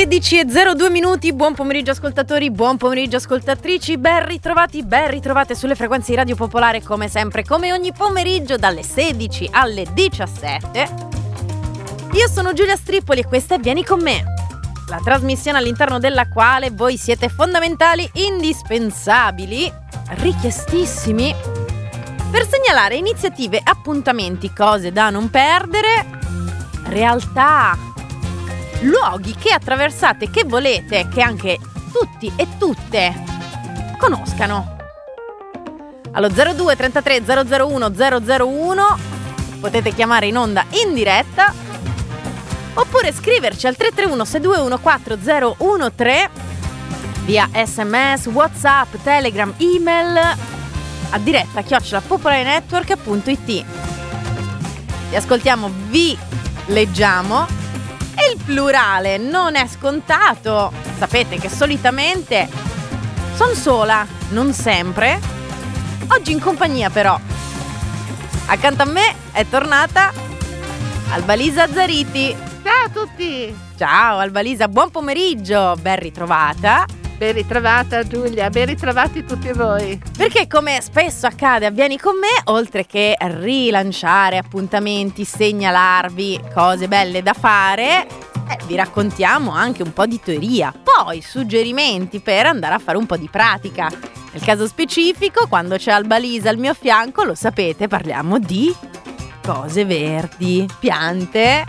16:02, buon pomeriggio ascoltatori, buon pomeriggio ascoltatrici, ben ritrovate sulle frequenze di Radio Popolare come sempre, come ogni pomeriggio dalle 16 alle 17. Io sono Giulia Strippoli e questa è Vieni con me, la trasmissione all'interno della quale voi siete fondamentali, indispensabili, richiestissimi per segnalare iniziative, appuntamenti, cose da non perdere, realtà, luoghi che attraversate, che volete che anche tutti e tutte conoscano. Allo 02 33 001 001 potete chiamare in onda in diretta oppure scriverci al 331 621 4013 via SMS, WhatsApp, Telegram, email a diretta @popolarenetwork.it. Vi ascoltiamo, vi leggiamo. E il plurale non è scontato. Sapete che solitamente sono sola, non sempre. Oggi in compagnia però. Accanto a me è tornata Albalisa Zariti. Ciao a tutti! Ciao Albalisa, buon pomeriggio, ben ritrovata. Ben ritrovata Giulia, ben ritrovati tutti voi. Perché come spesso accade a Vieni con me, oltre che rilanciare appuntamenti, segnalarvi cose belle da fare, vi raccontiamo anche un po' di teoria, poi suggerimenti per andare a fare un po' di pratica. Nel caso specifico, quando c'è Albalisa al mio fianco, lo sapete, parliamo di cose verdi, piante,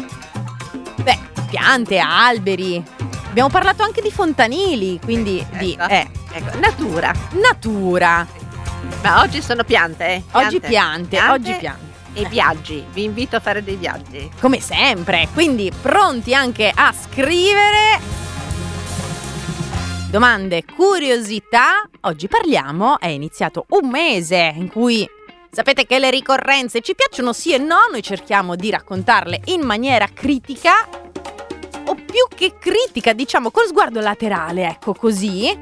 piante, alberi. Abbiamo parlato anche di fontanili, quindi ecco, natura. Ma oggi sono piante. Oggi piante. E viaggi, vi invito a fare dei viaggi. Come sempre, quindi pronti anche a scrivere domande, curiosità. Oggi parliamo, è iniziato un mese in cui sapete che le ricorrenze ci piacciono sì e no, noi cerchiamo di raccontarle in maniera critica, o più che critica, diciamo col sguardo laterale, ecco così.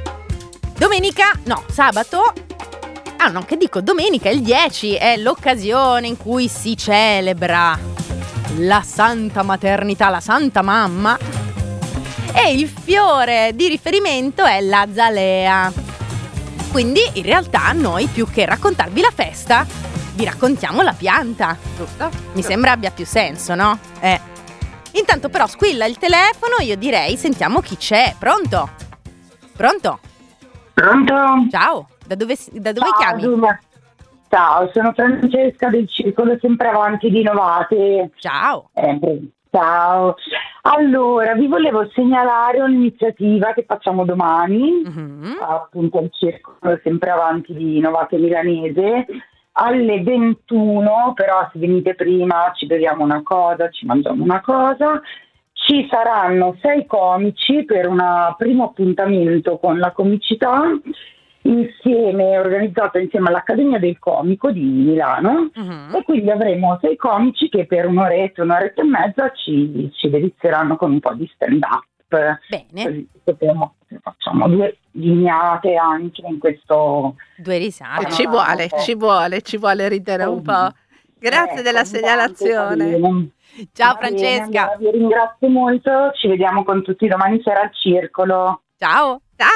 Sabato. Domenica il 10 è l'occasione in cui si celebra la Santa Maternità, la Santa Mamma, e il fiore di riferimento è l'azalea. Quindi in realtà noi, più che raccontarvi la festa, vi raccontiamo la pianta. Giusto? Mi sembra abbia più senso, no? Intanto però squilla il telefono, io direi sentiamo chi c'è. Pronto? Pronto? Ciao, da dove Ciao, chiami? Giulia. Ciao, sono Francesca del Circolo Sempre Avanti di Novate. Ciao. Ciao. Allora, vi volevo segnalare un'iniziativa che facciamo domani, appunto al Circolo Sempre Avanti di Novate Milanese, alle 21, però se venite prima ci beviamo una cosa, ci mangiamo una cosa. Ci saranno 6 comici per un primo appuntamento con la comicità, organizzato insieme all'Accademia del Comico di Milano, e quindi avremo 6 comici che per un'oretta e mezza ci delizieranno con un po' di stand-up. Bene. Così facciamo 2 ghignate anche in questo. 2 risate. Ci vuole ridere un po'. Grazie della segnalazione. Ciao Francesca. Vi ringrazio molto, ci vediamo con tutti domani sera al circolo. Ciao.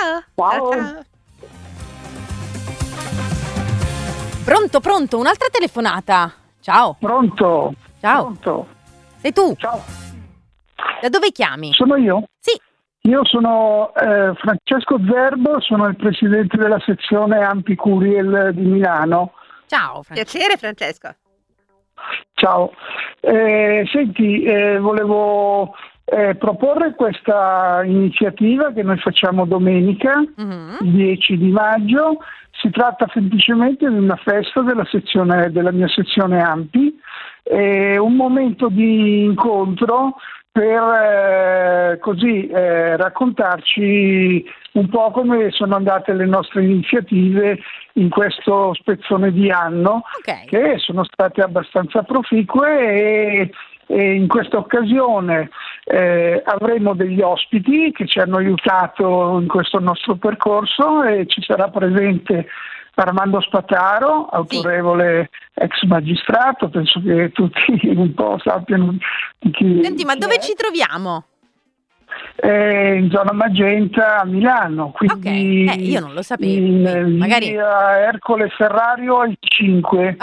Pronto, un'altra telefonata. Ciao. Pronto? Ciao. Pronto? Sei tu? Ciao. Da dove chiami? Sono io? Sì. Io sono Francesco Zerbo, sono il presidente della sezione Ampi Curiel di Milano. Ciao Francesco. Piacere Francesco. Ciao. Senti, volevo proporre questa iniziativa che noi facciamo domenica, 10 di maggio. Si tratta semplicemente di una festa della mia sezione Ampi, un momento di incontro per raccontarci un po' come sono andate le nostre iniziative in questo spezzone di anno, che sono state abbastanza proficue, e in questa occasione avremo degli ospiti che ci hanno aiutato in questo nostro percorso, e ci sarà presente Armando Spataro, autorevole ex magistrato, penso che tutti un po' sappiano di chi. Senti, ma dove ci troviamo? in zona Magenta a Milano, quindi io non lo sapevo, magari Ercole Ferrario al 5.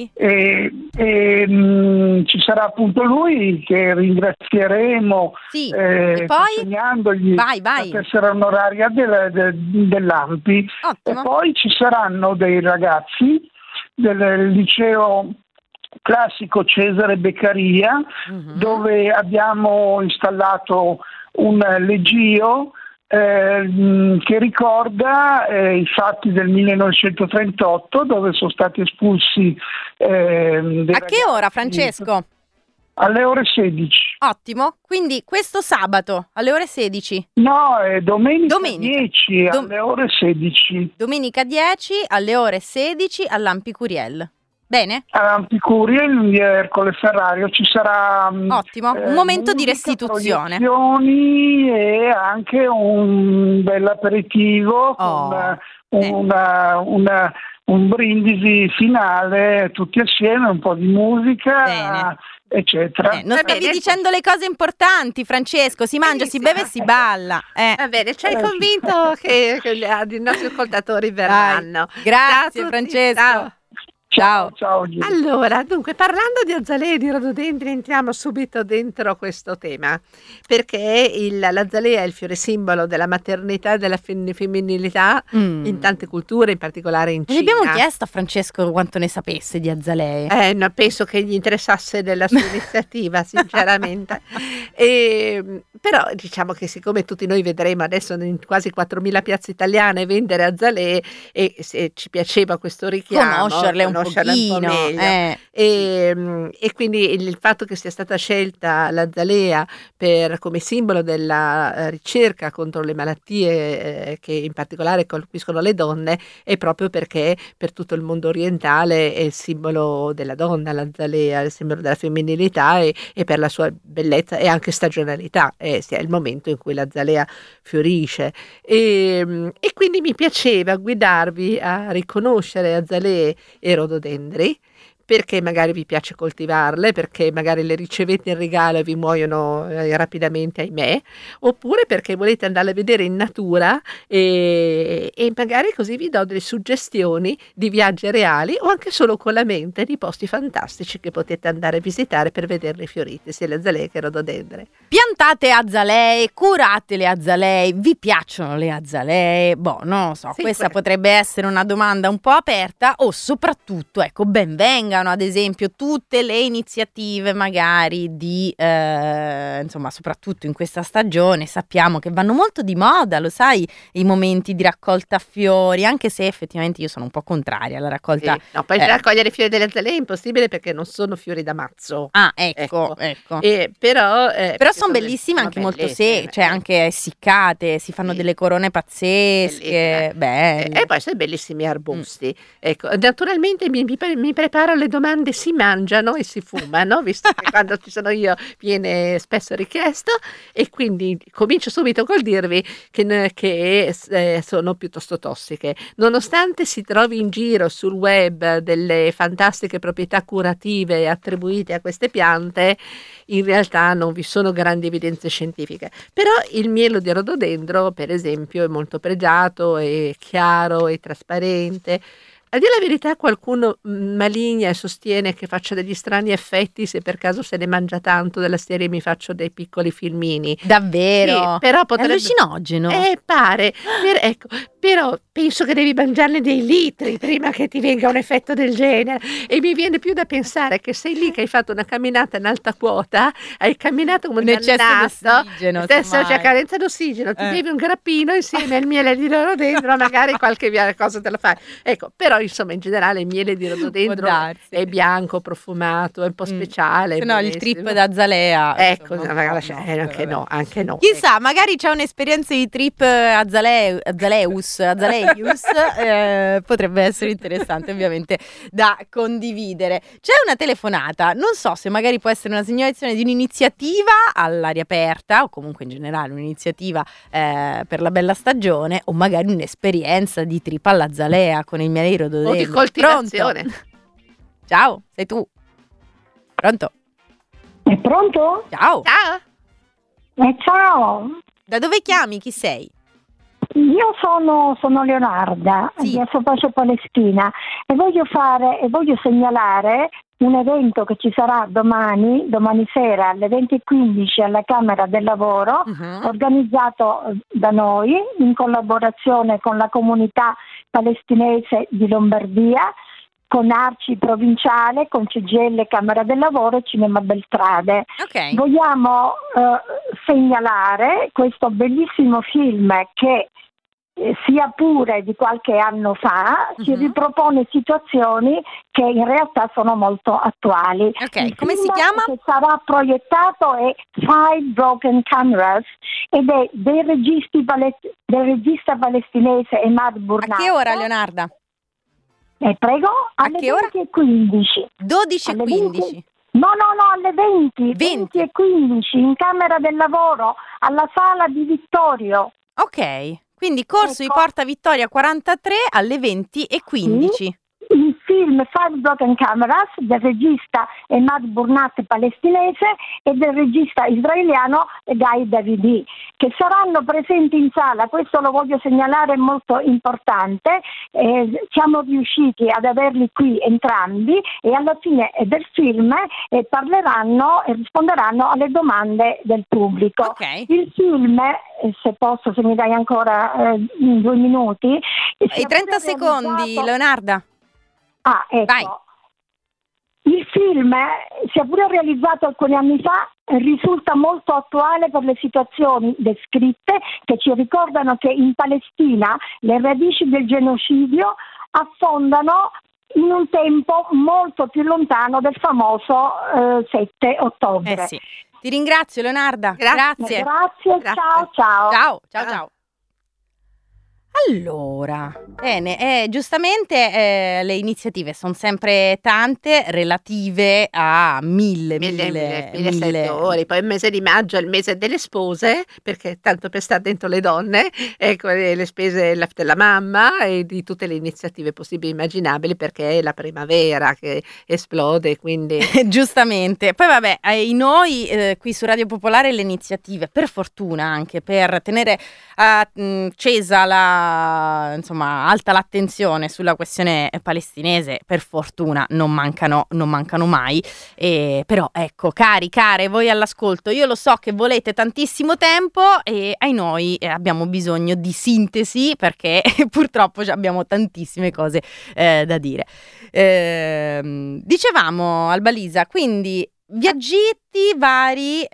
Ci sarà appunto lui che ringrazieremo e poi consegnandogli la tessera onoraria dell'ANPI. E poi ci saranno dei ragazzi del liceo classico Cesare Beccaria, dove abbiamo installato un leggio che ricorda i fatti del 1938, dove sono stati espulsi a che ora, Francesco? Alle ore 16. Ottimo, quindi questo sabato alle ore 16? No, è domenica 10 alle ore 16. Domenica 10 alle ore 16 all'Ampi Curiel. Bene? All'Ampi Curiel in via Ercole Ferrario ci sarà ottimo, un momento di restituzione e anche un bel aperitivo con un brindisi finale tutti assieme, un po' di musica, eccetera. Non stavi dicendo le cose importanti, Francesco, si mangia, si beve e si balla. Va bene, ci hai convinto che i nostri ascoltatori verranno. Grazie Francesco. Ciao. Allora, dunque, parlando di azalea e di rododendri, entriamo subito dentro questo tema, perché l'azalea è il fiore simbolo della maternità e della femminilità in tante culture, in particolare in Cina. Abbiamo chiesto a Francesco quanto ne sapesse di azalee. No, penso che gli interessasse della sua iniziativa, sinceramente. Però diciamo che siccome tutti noi vedremo adesso in quasi 4.000 piazze italiane vendere azalee, e se ci piaceva questo richiamo, conoscerle un pochino, meglio. E quindi il fatto che sia stata scelta l'azalea come simbolo della ricerca contro le malattie che in particolare colpiscono le donne è proprio perché per tutto il mondo orientale è il simbolo della donna, l'azalea, il simbolo della femminilità e per la sua bellezza e anche stagionalità, sia il momento in cui l'azalea fiorisce e quindi mi piaceva guidarvi a riconoscere azalee e rododendri, perché magari vi piace coltivarle, perché magari le ricevete in regalo e vi muoiono rapidamente, ahimè, oppure perché volete andarle a vedere in natura e magari così vi do delle suggestioni di viaggi reali o anche solo con la mente di posti fantastici che potete andare a visitare per vederle fiorite, sia le azalee che i rododendri. Piantate azalee, curate le azalee, vi piacciono le azalee? Non lo so, questa potrebbe essere una domanda un po' aperta, o soprattutto, ecco, ben vengano ad esempio tutte le iniziative magari di insomma, soprattutto in questa stagione sappiamo che vanno molto di moda, lo sai, i momenti di raccolta fiori, anche se effettivamente io sono un po' contraria alla raccolta. No, poi raccogliere fiori delle azalee è impossibile perché non sono fiori da mazzo. Ecco. Però sono bellissime, anche molto cioè anche essiccate, si fanno delle corone pazzesche, belle. E poi sono bellissimi arbusti. Ecco, naturalmente mi preparo le domande: si mangiano e si fumano, visto che quando ci sono io viene spesso richiesto, e quindi comincio subito col dirvi che sono piuttosto tossiche, nonostante si trovi in giro sul web delle fantastiche proprietà curative attribuite a queste piante. In realtà non vi sono grandi evidenze scientifiche, però il miele di rododendro, per esempio, è molto pregiato, è chiaro, è trasparente. A dire la verità, qualcuno maligna e sostiene che faccia degli strani effetti se per caso se ne mangia tanto, della serie mi faccio dei piccoli filmini. Davvero? Sì, però potrebbe... È allucinogeno. Pare. Ecco, però penso che devi mangiarne dei litri prima che ti venga un effetto del genere. E mi viene più da pensare che sei lì che hai fatto una camminata in alta quota, hai camminato come un dannato, c'è carenza d'ossigeno, ti bevi un grappino insieme al miele di rododendro, magari qualche cosa te la fai. Ecco, però insomma in generale il miele di rododendro è bianco, profumato, è un po' speciale. Se no il trip d'azalea. Ecco, anche no. Chissà, magari c'è un'esperienza di trip azaleus, potrebbe essere interessante ovviamente da condividere. C'è una telefonata, non so se magari può essere una segnalazione di un'iniziativa all'aria aperta o comunque in generale un'iniziativa per la bella stagione, o magari un'esperienza di trip all'azalea con il miele di rododendro. O di coltivazione. Pronto? Ciao, sei tu. Pronto? È pronto? Ciao. Ciao. Da dove chiami? Chi sei? Io sono Leonarda, Sì. di Assopacio Palestina, e voglio segnalare un evento che ci sarà domani sera alle 20:15 alla Camera del Lavoro, organizzato da noi in collaborazione con la comunità palestinese di Lombardia, con Arci Provinciale, con CGIL Camera del Lavoro e Cinema Beltrade. Ok. Vogliamo segnalare questo bellissimo film che sia pure di qualche anno fa, ci ripropone situazioni che in realtà sono molto attuali. Ok, Il come si film chiama? che sarà proiettato è Five Broken Cameras ed è del regista palestinese Emad Burnat. A che ora, Leonarda? Prego? Alle A che ora? 20:15. 12:15. No, alle 20:15 in Camera del Lavoro, alla Sala di Vittorio. Ok, quindi corso di Ecco. Porta Vittoria 43 alle 20:15. Il film Five Broken Cameras del regista Emad Burnat palestinese e del regista israeliano Guy Davidi, che saranno presenti in sala. Questo lo voglio segnalare, è molto importante. Siamo riusciti ad averli qui entrambi e alla fine del film parleranno e risponderanno alle domande del pubblico. Ok. Il film, se mi dai ancora 2 minuti. I 30 secondi, Leonarda. Ecco. Vai. Il film, sia pure realizzato alcuni anni fa, risulta molto attuale per le situazioni descritte che ci ricordano che in Palestina le radici del genocidio affondano in un tempo molto più lontano del famoso 7 ottobre. Sì. Ti ringrazio, Leonarda. Grazie. Ciao. Ciao. Allora, bene, giustamente le iniziative sono sempre tante, relative a mille settori. Poi il mese di maggio è il mese delle spose, perché tanto per stare dentro le donne, ecco, le spese della mamma e di tutte le iniziative possibili e immaginabili, perché è la primavera che esplode, quindi... Giustamente. Poi vabbè, noi qui su Radio Popolare le iniziative, per fortuna anche, per tenere accesa alta l'attenzione sulla questione palestinese, per fortuna non mancano mai, però ecco, care, voi all'ascolto, io lo so che volete tantissimo tempo e noi abbiamo bisogno di sintesi, perché purtroppo abbiamo tantissime cose da dire. Dicevamo, Albalisa, quindi viaggetti vari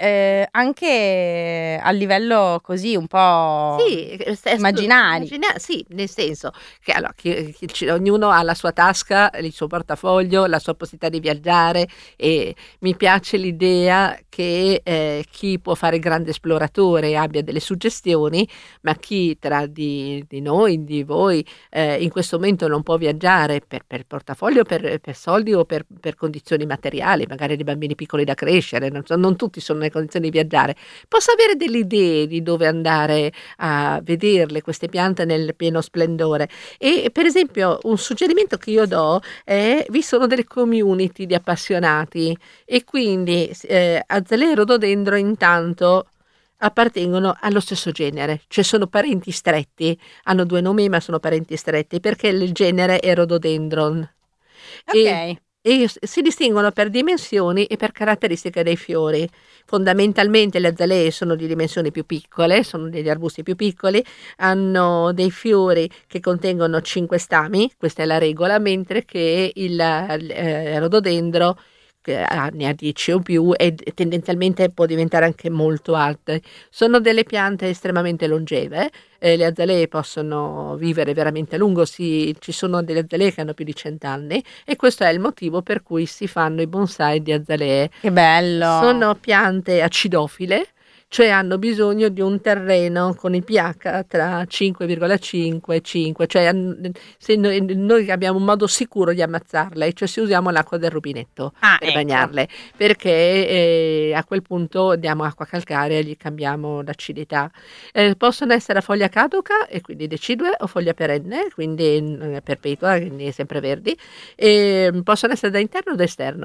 anche a livello così un po' immaginari. Sì, nel senso che allora, ognuno ha la sua tasca, il suo portafoglio, la sua possibilità di viaggiare, e mi piace l'idea che chi può fare il grande esploratore abbia delle suggestioni, ma chi tra di noi, di voi, in questo momento non può viaggiare per portafoglio, per soldi o per condizioni materiali, magari dei bambini piccoli da crescere, non tutti sono nelle condizioni di viaggiare, posso avere delle idee di dove andare a vederle queste piante nel pieno splendore. E per esempio un suggerimento che io do è: vi sono delle community di appassionati, e quindi azalea e rododendro intanto appartengono allo stesso genere, cioè sono parenti stretti, hanno 2 nomi ma sono parenti stretti, perché il genere è Rhododendron. Ok. E si distinguono per dimensioni e per caratteristiche dei fiori. Fondamentalmente le azalee sono di dimensioni più piccole, sono degli arbusti più piccoli, hanno dei fiori che contengono 5 stami, questa è la regola, mentre che il rododendro ne ha 10 o più e tendenzialmente può diventare anche molto alte. Sono delle piante estremamente longeve, le azalee possono vivere veramente a lungo, ci sono delle azalee che hanno più di 100 anni, e questo è il motivo per cui si fanno i bonsai di azalee. Che bello! Sono piante acidofile, cioè hanno bisogno di un terreno con il pH tra 5,5 e 5, cioè se noi abbiamo un modo sicuro di ammazzarle, cioè se usiamo l'acqua del rubinetto per bagnarle, perché a quel punto diamo acqua calcarea e gli cambiamo l'acidità. Possono essere a foglia caduca e quindi decidue, o foglia perenne, quindi perpetua, quindi sempre verdi, e possono essere da interno o da esterno.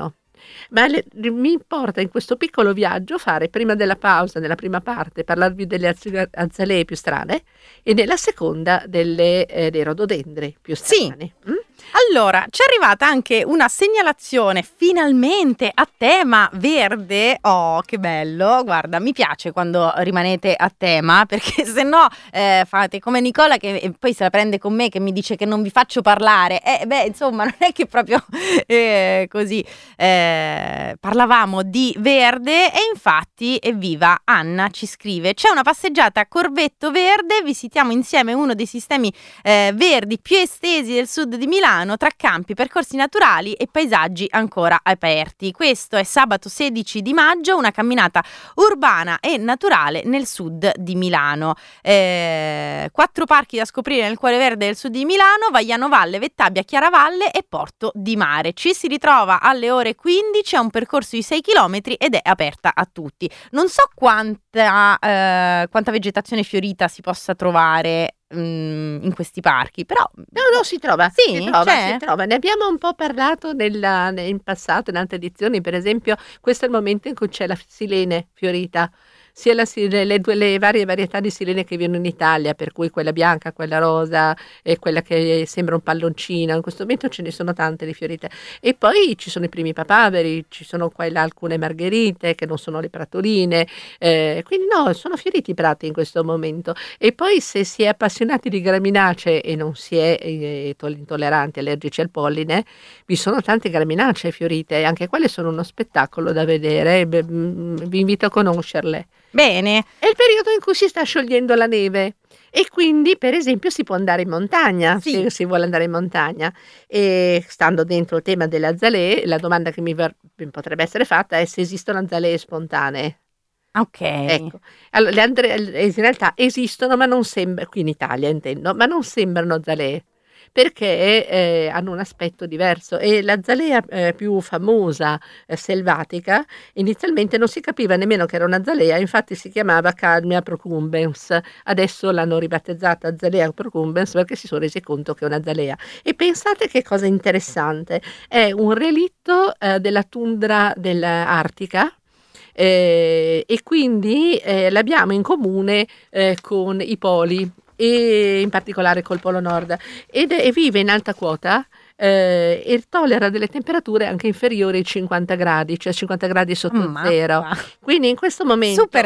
Ma mi importa in questo piccolo viaggio fare prima della pausa, nella prima parte, parlarvi delle azalee più strane e nella seconda dei rododendri più strani. Sì. Allora, ci è arrivata anche una segnalazione finalmente a tema verde. Oh, che bello! Guarda, mi piace quando rimanete a tema, perché se no fate come Nicola che poi se la prende con me, che mi dice che non vi faccio parlare. Insomma, non è che proprio così. Parlavamo di verde e infatti, evviva, Anna ci scrive: c'è una passeggiata a Corvetto Verde, visitiamo insieme uno dei sistemi verdi più estesi del sud di Milano, tra campi, percorsi naturali e paesaggi ancora aperti. Questo è sabato 16 di maggio, una camminata urbana e naturale nel sud di Milano. 4 parchi da scoprire nel cuore verde del sud di Milano: Vaiano Valle, Vettabbia, Chiaravalle e Porto di Mare. Ci si ritrova alle ore 15, è un percorso di 6 km ed è aperta a tutti. Non so quanta vegetazione fiorita si possa trovare in questi parchi, però no, si trova. Sì, si trova. Ne abbiamo un po' parlato in passato, in altre edizioni. Per esempio, questo è il momento in cui c'è la silene fiorita, sia le varie varietà di silene che vivono in Italia, per cui quella bianca, quella rosa e quella che sembra un palloncino. In questo momento ce ne sono tante di fiorite. E poi ci sono i primi papaveri, ci sono qua e là alcune margherite che non sono le pratoline, quindi no, sono fioriti i prati in questo momento. E poi se si è appassionati di graminacee e non si è intolleranti, allergici al polline, vi sono tante graminacee fiorite e anche quelle sono uno spettacolo da vedere. Vi invito a conoscerle. Bene. È il periodo in cui si sta sciogliendo la neve e quindi, per esempio, si può andare in montagna, se si vuole andare in montagna. E stando dentro il tema delle azalee, la domanda che mi potrebbe essere fatta è se esistono azalee spontanee. Ok. Ecco. Allora, in realtà esistono, ma non sembrano, qui in Italia intendo, ma non sembrano azalee, perché hanno un aspetto diverso e l'azalea più famosa selvatica inizialmente non si capiva nemmeno che era un'azalea, infatti si chiamava Cadmia procumbens, adesso l'hanno ribattezzata azalea procumbens perché si sono resi conto che è un'azalea. E pensate che cosa interessante, è un relitto della tundra dell'Artica. E quindi l'abbiamo in comune con i poli e in particolare col Polo Nord e vive in alta quota e tollera delle temperature anche inferiori ai 50 gradi, cioè 50 gradi sotto zero. Quindi in questo momento super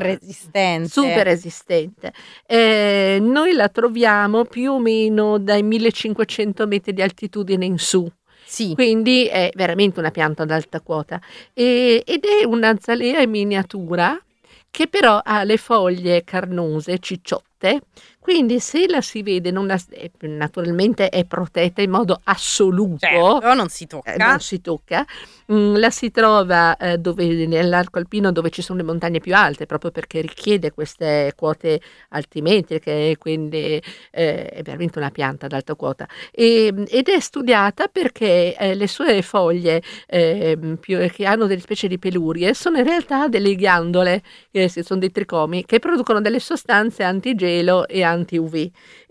resistente. Noi la troviamo più o meno dai 1500 metri di altitudine in su. Sì. Quindi è veramente una pianta ad alta quota ed è un'azalea in miniatura che però ha le foglie carnose, cicciotte, quindi se la si vede naturalmente è protetta in modo assoluto, certo, non si tocca. La si trova nell'arco alpino dove ci sono le montagne più alte, proprio perché richiede queste quote altimetriche, quindi è veramente una pianta ad alta quota ed è studiata perché le sue foglie che hanno delle specie di pelurie sono in realtà delle ghiandole, sono dei tricomi che producono delle sostanze antigelo e anti-UV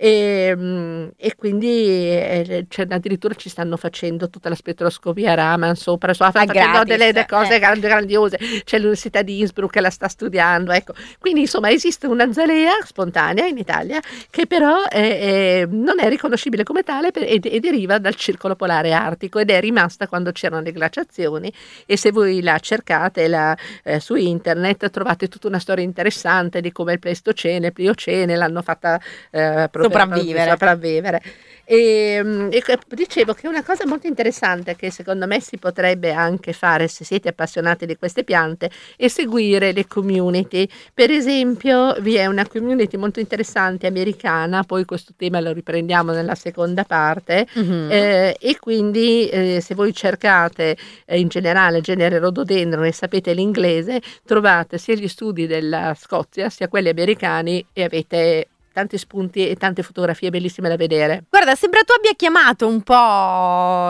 e quindi addirittura ci stanno facendo tutta la spettroscopia Raman sopra, facendo delle cose grandiose, c'è l'Università di Innsbruck che la sta studiando, ecco. Quindi insomma esiste un'azalea spontanea in Italia che però non è riconoscibile come tale e deriva dal circolo polare artico ed è rimasta quando c'erano le glaciazioni e se voi la cercate su internet trovate tutta una storia interessante di come il Pleistocene, il Pliocene l'hanno fatta sopravvivere. E dicevo che una cosa molto interessante che secondo me si potrebbe anche fare se siete appassionati di queste piante è seguire le community. Per esempio vi è una community molto interessante americana, poi questo tema lo riprendiamo nella seconda parte, e quindi se voi cercate in generale il genere rododendron e sapete l'inglese trovate sia gli studi della Scozia sia quelli americani e avete tanti spunti e tante fotografie bellissime da vedere. Guarda, sembra tu abbia chiamato un po'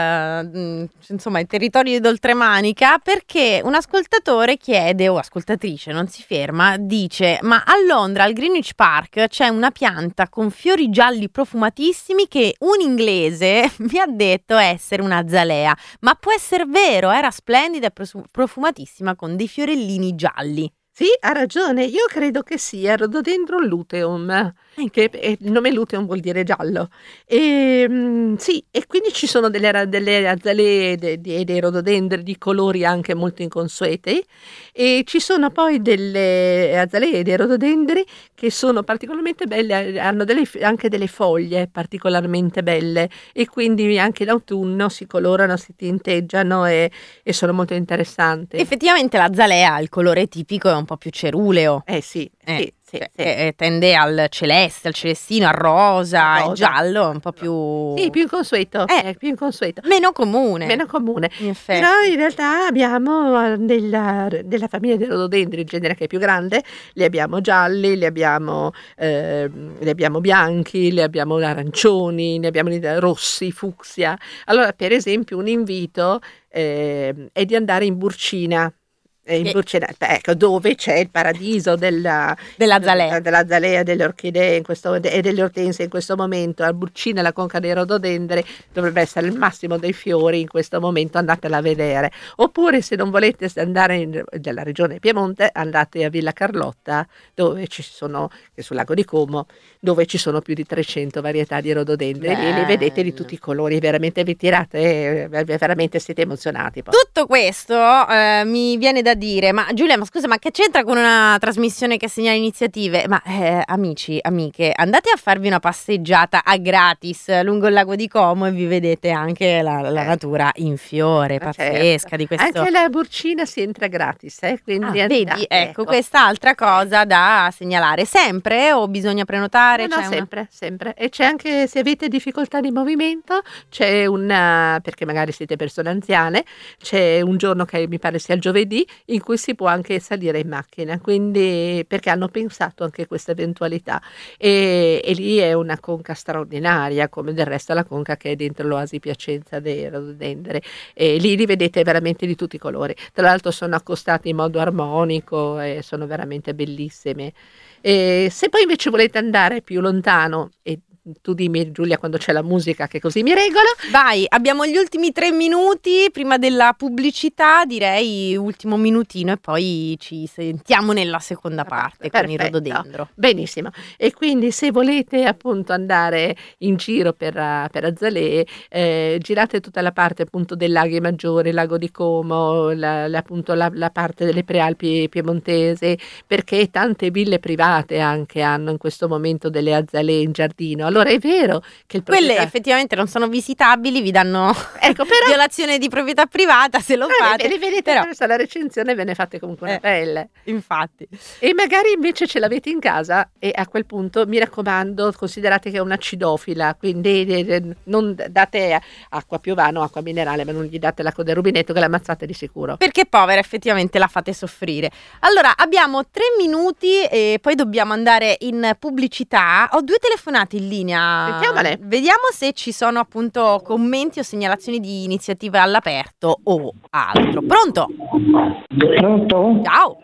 i territori d'Oltremanica, perché un ascoltatore chiede, o ascoltatrice, non si ferma, dice: ma a Londra al Greenwich Park c'è una pianta con fiori gialli profumatissimi che un inglese mi ha detto essere un'azalea, ma può essere vero, era splendida e profumatissima con dei fiorellini gialli. Sì, ha ragione, io credo che sia Rhododendron luteum, che il nome luteum vuol dire giallo. Sì, e quindi ci sono delle azalee e dei rhododendri di colori anche molto inconsueti, e ci sono poi delle azalee e dei rhododendri che sono particolarmente belle, hanno anche delle foglie particolarmente belle, e quindi anche in autunno si colorano, si tinteggiano e sono molto interessanti. Effettivamente l'azalea ha il colore tipico, è un po' più ceruleo. Sì. Tende al celeste, al celestino, al rosa, il giallo, un po' più... Sì, più inconsueto. Più inconsueto. Meno comune. In effetti. Però in realtà abbiamo della famiglia dei rhododendri, il genere che è più grande, li abbiamo gialli, li abbiamo bianchi, li abbiamo arancioni, ne abbiamo rossi, fucsia. Allora, per esempio, un invito è di andare in Burcina. In Burcina, ecco, dove c'è il paradiso dell'azalea, delle orchidee e delle ortensie in questo momento. A Burcina la conca dei rhododendri dovrebbe essere il massimo dei fiori in questo momento, andatela a vedere. Oppure, se non volete andare nella regione Piemonte, andate a Villa Carlotta, dove ci sono, che sul lago di Como, dove ci sono più di 300 varietà di rhododendri, e li vedete di tutti i colori, veramente vi tirate, veramente siete emozionati poi. Tutto questo mi viene da dire: ma Giulia, ma scusa, ma che c'entra con una trasmissione che segnala iniziative? Ma amici, amiche, andate a farvi una passeggiata a gratis lungo il lago di Como e vi vedete anche la natura in fiore, pazzesca, certo. Di questo. Anche la Burcina si entra gratis, quindi vedi, ecco, questa altra cosa da segnalare. Sempre o bisogna prenotare? No, sempre. E c'è anche, se avete difficoltà di movimento, c'è perché magari siete persone anziane, c'è un giorno che mi pare sia il giovedì, in cui si può anche salire in macchina, quindi, perché hanno pensato anche a questa eventualità, e lì è una conca straordinaria, come del resto la conca che è dentro l'oasi Piacenza dei rhododendri, e lì li vedete veramente di tutti i colori. Tra l'altro sono accostati in modo armonico e sono veramente bellissime. E se poi invece volete andare più lontano, e tu dimmi, Giulia, quando c'è la musica, che così mi regolo. Vai, abbiamo gli ultimi 3 minuti prima della pubblicità, direi ultimo minutino, e poi ci sentiamo nella seconda parte con il rhododendro. Benissimo. E quindi, se volete appunto andare in giro per azalee, girate tutta la parte appunto dei laghi maggiori, lago di Como, appunto la parte delle prealpi piemontesi, perché tante ville private anche hanno in questo momento delle azalee in giardino. Allora è vero che quelle effettivamente non sono visitabili, vi danno violazione di proprietà privata se lo fate. Li vedete attraverso la recensione, ve ne fate comunque una bella. Infatti. E magari invece ce l'avete in casa, e a quel punto mi raccomando, considerate che è un'acidofila, quindi non date acqua piovano, acqua minerale, ma non gli date l'acqua del rubinetto, che l'ammazzate di sicuro. Perché povera, effettivamente la fate soffrire. Allora, abbiamo 3 minuti e poi dobbiamo andare in pubblicità. Ho 2 telefonate in linea. Sentiamole. Vediamo se ci sono appunto commenti o segnalazioni di iniziative all'aperto o altro. Pronto? Pronto? Ciao.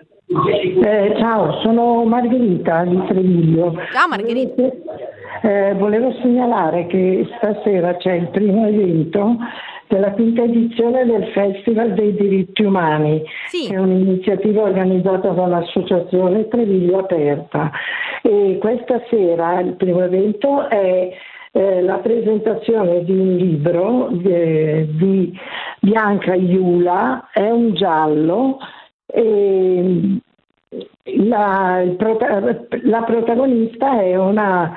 Ciao, sono Margherita di Treviglio. Ciao Margherita. Volevo segnalare che stasera c'è il primo evento della 5ª edizione del Festival dei diritti umani, sì, che è un'iniziativa organizzata dall'Associazione Treviglio Aperta. E questa sera il primo evento è la presentazione di un libro di Bianca Iula, è un giallo, e la protagonista è una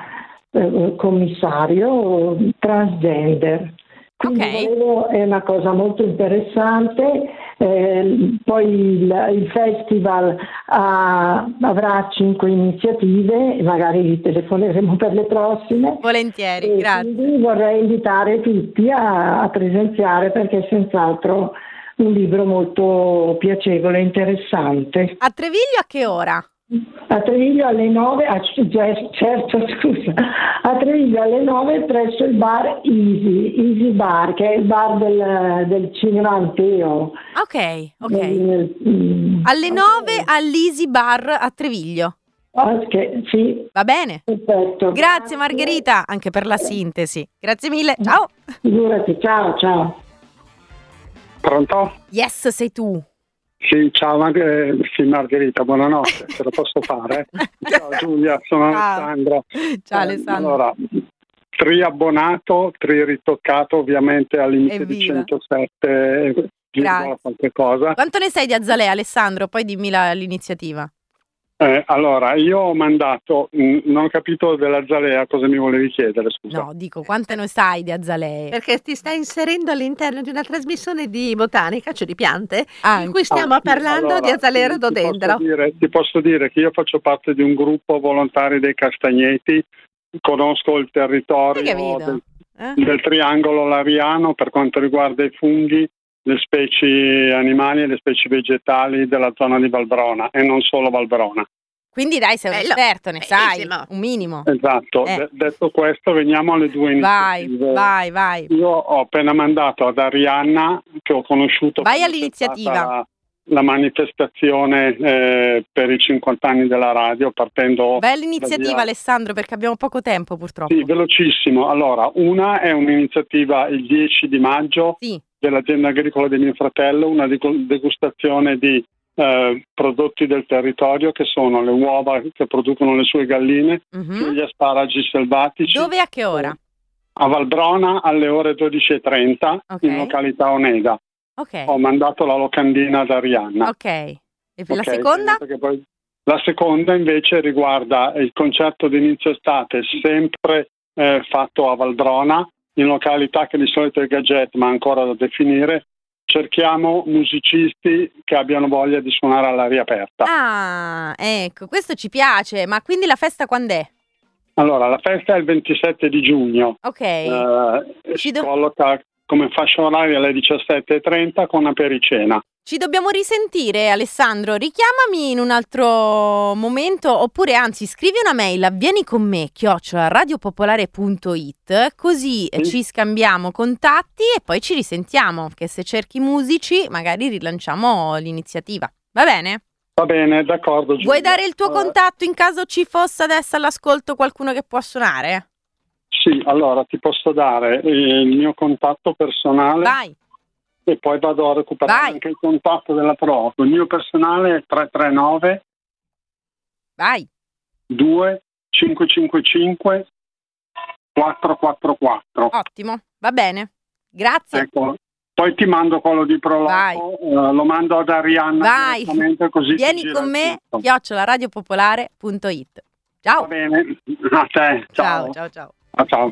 commissario transgender. Quindi è una cosa molto interessante. Poi il festival avrà 5 iniziative, magari vi telefoneremo per le prossime. Volentieri, grazie. Quindi vorrei invitare tutti a presenziare, perché è senz'altro un libro molto piacevole e interessante. A Treviglio a che ora? A Treviglio alle 9, certo, scusa. A Treviglio alle 9 presso il bar Easy Bar, che è il bar del cinema Anteo. Ok. Alle 9 all'Easy Bar a Treviglio. Sì. Va bene. Perfetto. Grazie Margherita, anche per la sintesi. Grazie mille. Ciao. Figurati, ciao. Pronto? Yes, sei tu. Sì, ciao Margherita, buonanotte, ce la posso fare? Ciao Giulia, sono Alessandro. Ciao Alessandro. Allora, triabbonato, ritoccato ovviamente al limite di 107, qualche cosa. Quanto ne sai di Azzalea, Alessandro? Poi dimmi l'iniziativa. Allora, io ho mandato, non ho capito dell'Azzalea, cosa mi volevi chiedere, scusa? No, dico, quante ne sai di Azalee? Perché ti stai inserendo all'interno di una trasmissione di botanica, cioè di piante, in cui stiamo parlando di Azalea Rhododendro. Ti posso dire che io faccio parte di un gruppo volontari dei Castagneti, conosco il territorio del triangolo lariano per quanto riguarda i funghi, le specie animali e le specie vegetali della zona di Valbrona e non solo Valbrona. Quindi dai, sei un esperto, ne sai, un minimo. Esatto, detto questo veniamo alle due iniziative. Vai. Io ho appena mandato ad Arianna, che ho conosciuto. Vai all'iniziativa. La manifestazione per i 50 anni della radio, partendo. Vai all'iniziativa Alessandro, perché abbiamo poco tempo purtroppo. Sì, velocissimo. Allora, una è un'iniziativa il 10 di maggio dell'azienda agricola di mio fratello, una degustazione di prodotti del territorio, che sono le uova che producono le sue galline, gli asparagi selvatici. Dove e a che ora? A Valbrona alle ore 12:30 in località Oneda. Ho mandato la locandina ad Arianna. E per la seconda? Poi la seconda invece riguarda il concerto di inizio estate, sempre fatto a Valbrona, in località che di solito è Gadget, ma ancora da definire. Cerchiamo musicisti che abbiano voglia di suonare all'aria aperta. Ah, ecco, questo ci piace. Ma quindi la festa quando è? Allora, la festa è il 27 di giugno. Si colloca come fascia oraria alle 17:30 con apericena. Ci dobbiamo risentire, Alessandro. Richiamami in un altro momento, oppure anzi scrivi una mail a vienicome@radiopopolare.it, così ci scambiamo contatti e poi ci risentiamo, che se cerchi musici magari rilanciamo l'iniziativa. Va bene? Va bene, d'accordo. Giulia. Vuoi dare il tuo contatto in caso ci fosse adesso all'ascolto qualcuno che può suonare? Sì, allora ti posso dare il mio contatto personale. Vai. E poi vado a recuperare anche il contatto della Pro. Il mio personale è 339 2555 444. Ottimo, va bene. Grazie. Ecco. Poi ti mando quello di Proloco, lo mando ad Arianna. Così vieni con me, @radiopopolare.it. Ciao. Va bene, a te. Ciao. Ciao. Ciao.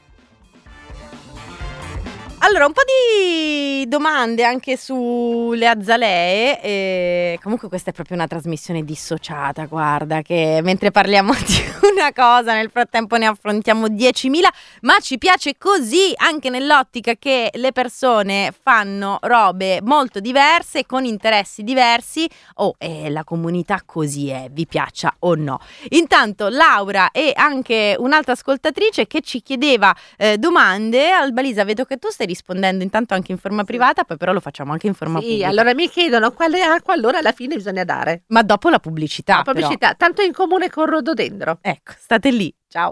Allora, un po' di domande anche sulle azalee. Comunque questa è proprio una trasmissione dissociata, guarda, che mentre parliamo di una cosa nel frattempo ne affrontiamo 10.000, ma ci piace così, anche nell'ottica che le persone fanno robe molto diverse, con interessi diversi, la comunità così è, vi piaccia o no. Intanto Laura e anche un'altra ascoltatrice che ci chiedeva domande. Albalisa, vedo che tu stai rispondendo intanto anche in forma privata, poi però lo facciamo anche in forma pubblica. Allora mi chiedono quale acqua allora alla fine bisogna dare. Ma dopo la pubblicità. Tanto in comune con Rhododendro. Ecco, state lì. Ciao.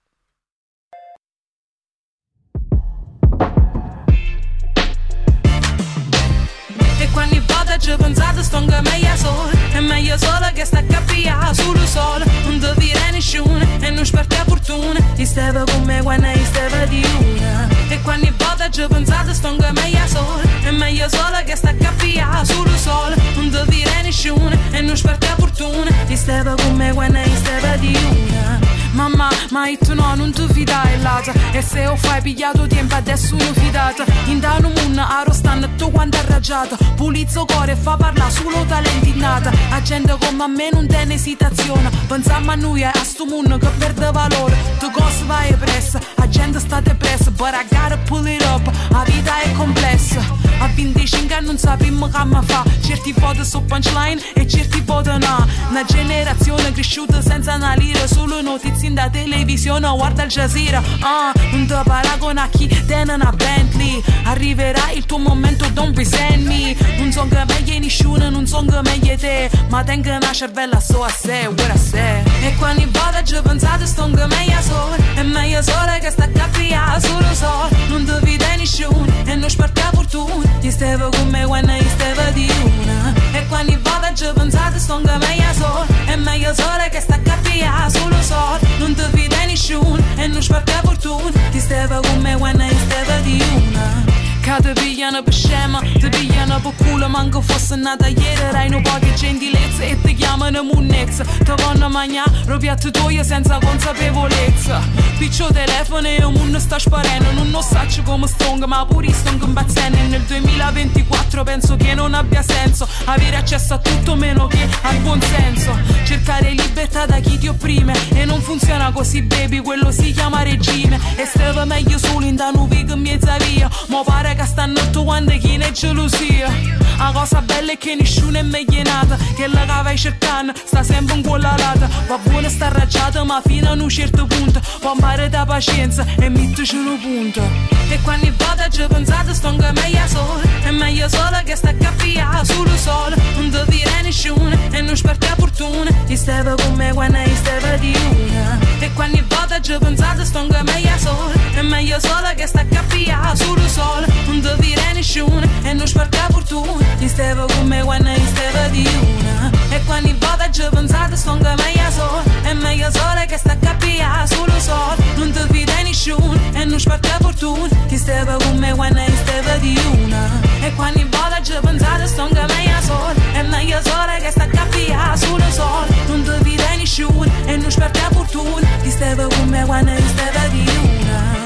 E quando vado ci pensate sto che meglio solo, è meglio solo che sta cappia sullo sole, non ti dire nessuno e non sperta fortuna, ti stava con me quando stava di una. E quando vado ci pensate sto che meglio solo, è meglio solo che sta cappia sullo sole, non ti dire nessuno e non sperta fortuna, ti stava con me quando stava di una. Mamma ma tu no, non ti fidai lata. E se ho fai pigliato tempo adesso non fidata. In dano moon arrostanno tu quando arraggiata. Pulizzo cuore e fa parlare solo talenti innata. A gente come a me non tiene esitazione. Pensiamo a noi a sto mondo che perde valore. Tu cosa vai pressa, a gente sta depressa. But I gotta pull it up, la vita è complessa. A 25 anni non sappiamo come fa. Certi foto su punchline e certi foto no. Una generazione cresciuta senza una lira. Solo notizie da televisione, guarda Al Jazeera. Non ti paragona a chi tiene una Bentley. Arriverà il tuo momento, don't resent me. Non sono che meglio nessuno, non sono che meglio te. Ma tengo una cervella so a sé, what I say. E quando vado ci pensate sto che meglio solo. E meglio solo che sta a capire solo so. Non ti vede nessuno e non spartia fortuna. Ti stavo con me quando io stavo di una. E quando vado ci pensate sto che meglio solo. E meglio solo che sta a capire solo so. Non ti vede nessuno e non spartia fortuna. Ti stavo con me quando io stavo di una. Che ti pigliano per scema, ti pigliano per culo. Manco fosse nata ieri, erai no poche gentilezze. E ti chiamano munnezza. Ti vanno a mangiare, piatto tuoi senza consapevolezza. Piccio telefono e il mondo sta sparendo. Non lo saccio come strong, ma pure strong impazzendo. E nel 2024 penso che non abbia senso avere accesso a tutto meno che al buon senso. Cercare libertà da chi ti opprime. E non funziona così baby, quello si chiama regime. E stava meglio solo in da nubi che mezza via. Mo pare che stanno tu quando chi ne gelosia. La cosa bella è che nessuno è meglio nata. Che la che vai cercando sta sempre in quella lata. Va buona sta raggiata ma fino a un certo punto. Può imparare da pazienza e metterci un punto. E quando vado ci pensate sto che meglio solo. È meglio solo che sta a capire solo solo. Non ti dire nessuno e non spartia fortuna. Ti stava con me quando io stavo di una. E quando vado ci pensate sto che meglio solo. È meglio solo che sta a capire solo solo. Non ti dire nessuno e non spartia fortuna. Ti stavo con me quando io stavo di una. E quando vado ci pensate sto che meglio solo. È meglio solo che sta a capire solo solo. Non ti fide nessuno e non spartia fortuna. Ti stavo con me quando io stavo di una. E quando vado ci pensate sto che meglio solo. È meglio solo che sta a capire solo solo. Non ti fide nessuno e non spartia fortuna. Ti stavo con me quando io stavo di una.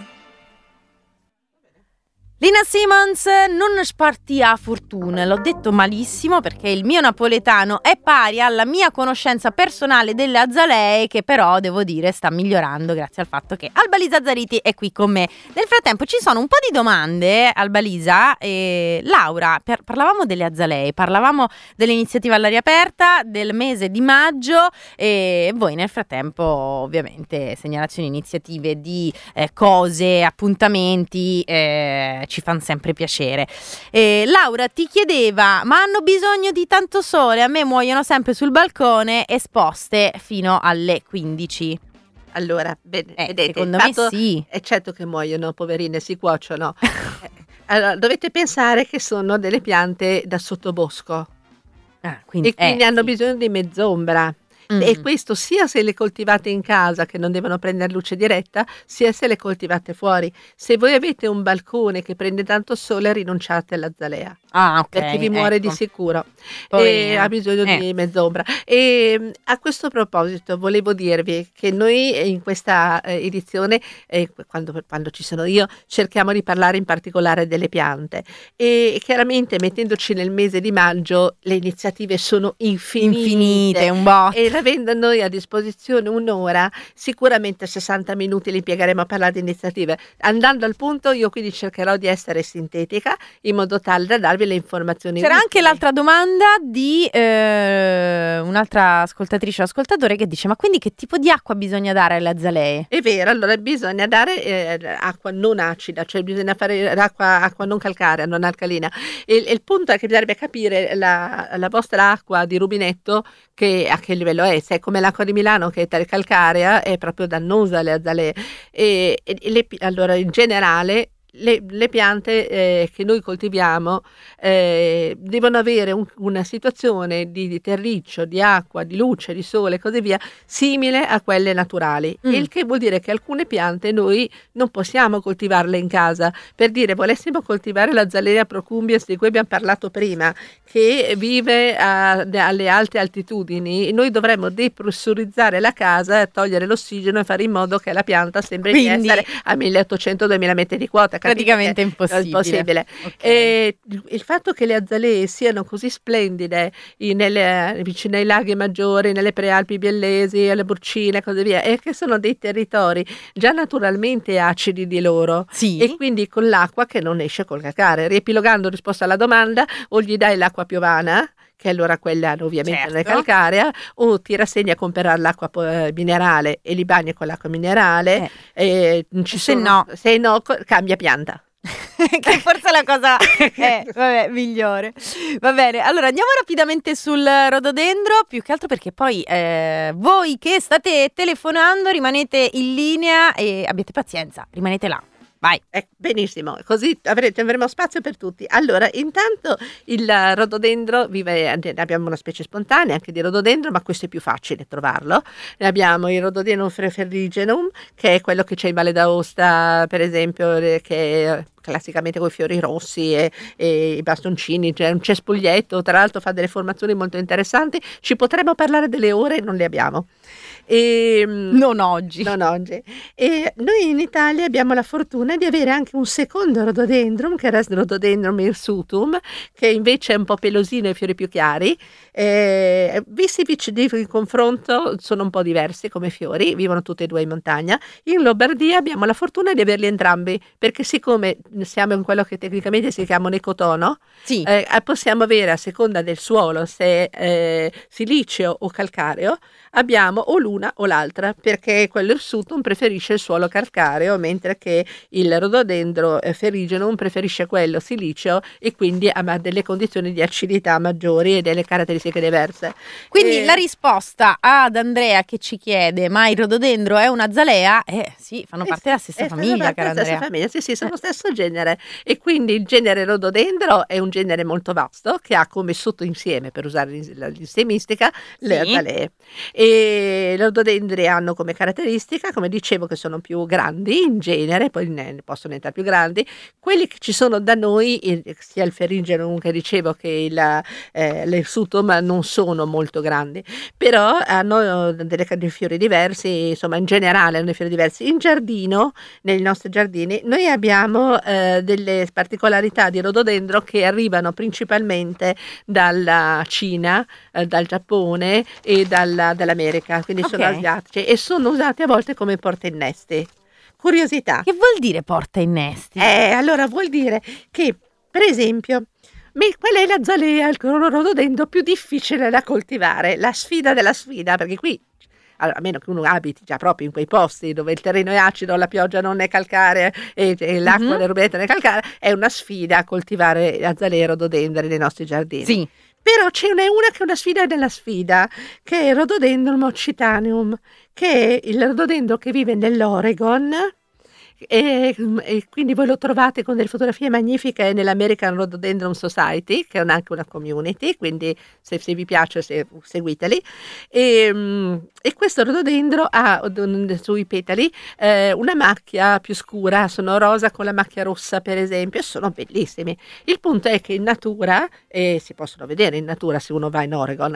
Lina Simons, non spartia fortuna, l'ho detto malissimo perché il mio napoletano è pari alla mia conoscenza personale delle azalee, che però devo dire sta migliorando grazie al fatto che Albalisa Zariti è qui con me. Nel frattempo ci sono un po' di domande, Albalisa e Laura, parlavamo delle azalee, parlavamo dell'iniziativa all'aria aperta del mese di maggio e voi nel frattempo ovviamente segnalazioni, iniziative di cose, appuntamenti, ci fanno sempre piacere. Laura ti chiedeva: ma hanno bisogno di tanto sole? A me muoiono sempre sul balcone esposte fino alle 15. Allora, vedete, secondo me sì. È certo che muoiono, poverine, si cuociono. Allora, dovete pensare che sono delle piante da sottobosco quindi hanno bisogno di mezz'ombra. E questo sia se le coltivate in casa, che non devono prendere luce diretta, sia se le coltivate fuori. Se voi avete un balcone che prende tanto sole, rinunciate all'azalea. Perché vi muore di sicuro e ha bisogno di mezz'ombra. E a questo proposito volevo dirvi che noi in questa edizione, quando ci sono io, cerchiamo di parlare in particolare delle piante e chiaramente mettendoci nel mese di maggio le iniziative sono infinite, un botto. E avendo noi a disposizione un'ora, sicuramente 60 minuti li impiegheremo a parlare di iniziative. Andando al punto, io quindi cercherò di essere sintetica in modo tale da darvi le informazioni. C'era anche l'altra domanda di un'altra ascoltatrice o ascoltatore che dice: ma quindi che tipo di acqua bisogna dare alle azalee? È vero, allora bisogna dare acqua non acida, cioè bisogna fare acqua non calcarea, non alcalina. Il punto è che bisognerebbe capire la vostra acqua di rubinetto a che livello è. Se è come l'acqua di Milano che è calcarea, è proprio dannosa alle azalee. Allora in generale le piante che noi coltiviamo devono avere una situazione di terriccio, di acqua, di luce, di sole e così via, simile a quelle naturali. Il che vuol dire che alcune piante noi non possiamo coltivarle in casa. Per dire, volessimo coltivare l'Azalea procumbens di cui abbiamo parlato prima, che vive alle alte altitudini, noi dovremmo depressurizzare la casa, togliere l'ossigeno e fare in modo che la pianta sembri di essere a 1800-2000 metri di quota. Praticamente impossibile. Okay. Il fatto che le azalee siano così splendide vicino ai laghi maggiori, nelle prealpi biellesi, alle Burcine e così via, è che sono dei territori già naturalmente acidi di loro, e quindi con l'acqua che non esce col calcare. Riepilogando risposta alla domanda, o gli dai l'acqua piovana, che allora quella ovviamente non è calcarea, o ti rassegni a comprare l'acqua minerale e li bagni con l'acqua minerale, se no cambia pianta. Che forse è la cosa migliore. Va bene, allora andiamo rapidamente sul rododendro, più che altro perché poi voi che state telefonando rimanete in linea e abbiate pazienza, rimanete là. Vai. Benissimo, così avremo spazio per tutti. Allora, intanto il rododendro abbiamo una specie spontanea anche di rododendro, ma questo è più facile trovarlo. Ne abbiamo il rododendron ferruginum, che è quello che c'è in Valle d'Aosta, per esempio, che è classicamente con i fiori rossi e i bastoncini, cioè un cespuglietto, tra l'altro fa delle formazioni molto interessanti. Ci potremmo parlare delle ore, non le abbiamo. Non oggi. E noi in Italia abbiamo la fortuna di avere anche un secondo rododendron, che era il rododendron hirsutum, che invece è un po' pelosino e fiori più chiari. Visti in confronto sono un po' diversi come fiori, vivono tutti e due in montagna. In Lombardia abbiamo la fortuna di averli entrambi, perché siccome siamo in quello che tecnicamente si chiama un ecotono, possiamo avere, a seconda del suolo, se siliceo o calcareo, abbiamo o l'una o l'altra, perché quello hirsutum preferisce il suolo calcareo, mentre che il rododendro ferruginum preferisce quello siliceo e quindi ha delle condizioni di acidità maggiori e delle caratteristiche diverse. Quindi la risposta ad Andrea che ci chiede: ma il rododendro è un'azalea? Sì, fanno parte della stessa famiglia, cara Andrea. Stessa famiglia, sì, sono lo stesso genere, e quindi il genere rododendro è un genere molto vasto che ha come sottoinsieme, per usare l'insiemistica, le azalee. E i rododendri hanno come caratteristica, come dicevo, che sono più grandi in genere, poi ne possono diventare più grandi. Quelli che ci sono da noi, sia il ferruginum che dicevo che l'hirsutum, non sono molto grandi, però hanno dei fiori diversi, insomma in generale hanno dei fiori diversi. In giardino, nei nostri giardini, noi abbiamo delle particolarità di rododendro che arrivano principalmente dalla Cina, dal Giappone e dall'America, quindi sono asiatici, e sono usati a volte come portainnesti. Curiosità. Che vuol dire portainnesti? Allora vuol dire che, per esempio, qual è l'azalea, il rododendro più difficile da coltivare? La sfida della sfida, perché qui, allora, a meno che uno abiti già proprio in quei posti dove il terreno è acido, la pioggia non è calcarea e l'acqua del rubinetto non è calcarea, è una sfida coltivare azalee e rododendri nei nostri giardini. Sì. Però c'è una che è una sfida della sfida, che è il Rhododendron occitaneum, che è il rododendro che vive nell'Oregon, e quindi voi lo trovate con delle fotografie magnifiche nell'American Rhododendron Society, che è anche una community, quindi se vi piace seguiteli. E questo rododendro ha sui petali una macchia più scura, sono rosa con la macchia rossa per esempio, e sono bellissimi. Il punto è che in natura, si possono vedere in natura se uno va in Oregon,